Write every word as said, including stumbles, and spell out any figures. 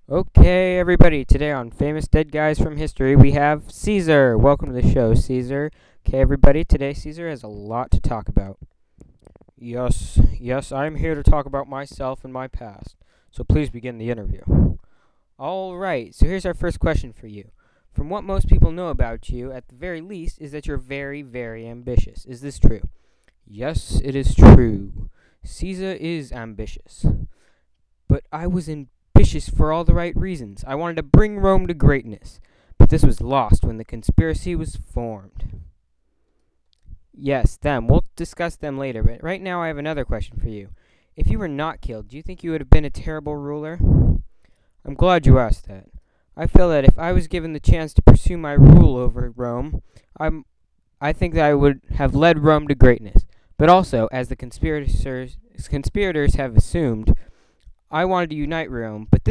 Okay, everybody, today on Famous Dead Guys from History, we have Caesar. Welcome to the show, Caesar. Okay, everybody, today Caesar has a lot to talk about. Yes, yes, I'm here to talk about myself and my past. So please begin the interview. All right, so here's our first question for you. From what most people know about you, at the very least, is that you're very, very ambitious. Is this true? Yes, it is true. Caesar is ambitious. But I was ambitious for all the right reasons. I wanted to bring Rome to greatness. But this was lost when the conspiracy was formed. Yes, them. We'll discuss them later, but right now I have another question for you. If you were not killed, do you think you would have been a terrible ruler? I'm glad you asked that. I feel that if I was given the chance to pursue my rule over Rome, I'm I think that I would have led Rome to greatness. But also, as the conspirators conspirators have assumed, I wanted to unite Rome, but